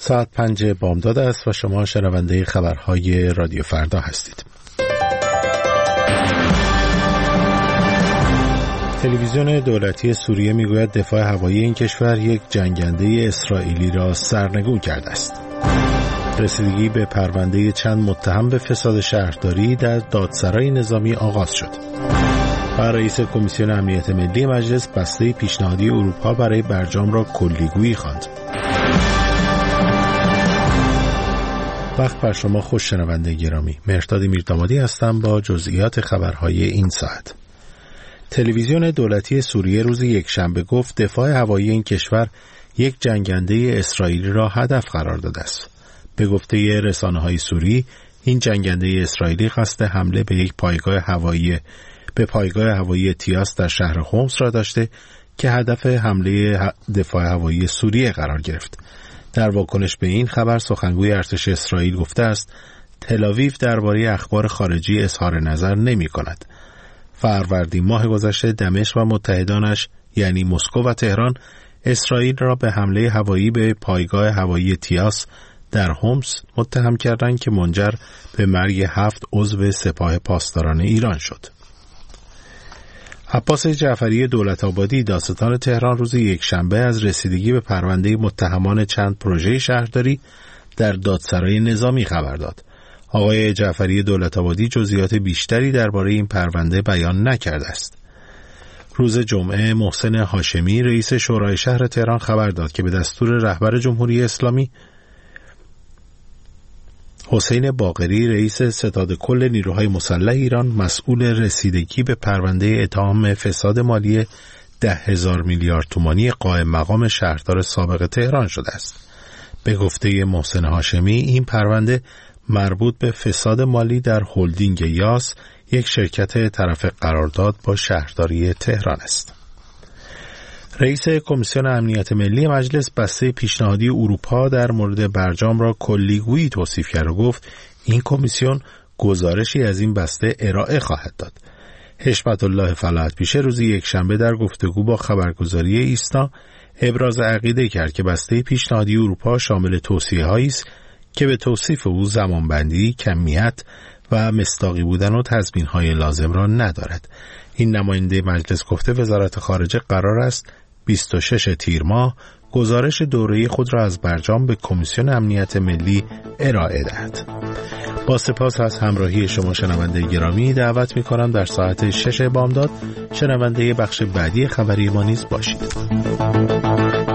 ساعت 5 بامداد است و شما شنونده خبرهای رادیو فردا هستید. تلویزیون دولتی سوریه میگوید دفاع هوایی این کشور یک جنگنده اسرائیلی را سرنگون کرده است. رسیدگی به پرونده چند متهم به فساد شهرداری در دادسرای نظامی آغاز شد. و رئیس کمیسیون امنیت ملی مجلس بسته پیشنهادی اروپا برای برجام را کلیگویی خواند. وقت بر شما خوش شنونده گرامی. مهرداد میردامادی هستم با جزئیات خبرهای این ساعت. تلویزیون دولتی سوریه روز یکشنبه گفت دفاع هوایی این کشور یک جنگنده اسرائیلی را هدف قرار داده است. به گفته رسانه‌های سوری، این جنگنده اسرائیلی قصد حمله به یک پایگاه هوایی تیاس در شهر حمص را داشته که هدف حمله دفاع هوایی سوریه قرار گرفت. در واکنش به این خبر سخنگوی ارتش اسرائیل گفته است تل‌آویو درباره اخبار خارجی اظهار نظر نمی‌کند. فروردین ماه گذشته دمشق و متحدانش یعنی مسکو و تهران اسرائیل را به حمله هوایی به پایگاه هوایی تیاس در حمص متهم کردند که منجر به مرگ 7 عضو سپاه پاسداران ایران شد. عباس جعفری دولت‌آبادی دادستان تهران روز یکشنبه از رسیدگی به پرونده متهمان چند پروژه شهرداری در دادسرای نظامی خبر داد. آقای جعفری دولت‌آبادی جزئیات بیشتری درباره این پرونده بیان نکرده است. روز جمعه محسن هاشمی رئیس شورای شهر تهران خبر داد که به دستور رهبر جمهوری اسلامی حسین باقری رئیس ستاد کل نیروهای مسلح ایران مسئول رسیدگی به پرونده اتهام فساد مالی 10,000 میلیارد تومانی قائم مقام شهردار سابق تهران شده است. به گفته محسن هاشمی این پرونده مربوط به فساد مالی در هلدینگ یاس، یک شرکت طرف قرارداد با شهرداری تهران است. رئیس کمیسیون امنیت ملی مجلس بسته پیشنهادی اروپا در مورد برجام را کلیگویی توصیف کرد و گفت این کمیسیون گزارشی از این بسته ارائه خواهد داد. حشمت الله فلاحت پیشه روز یکشنبه در گفتگو با خبرگزاری ایسنا ابراز عقیده کرد که بسته پیشنهادی اروپا شامل توصیه‌هایی است که به توصیف او زمانبندی، کمیت و مصداقی بودن و تضمین‌های لازم را ندارد. این نماینده مجلس گفته وزارت خارجه قرار است 26 تیر ماه گزارش دوره‌ای خود را از برجام به کمیسیون امنیت ملی ارائه دهد. با سپاس از همراهی شما شنونده گرامی دعوت می‌کنم در ساعت 6 بامداد شنونده بخش بعدی خبری ما نیز باشید.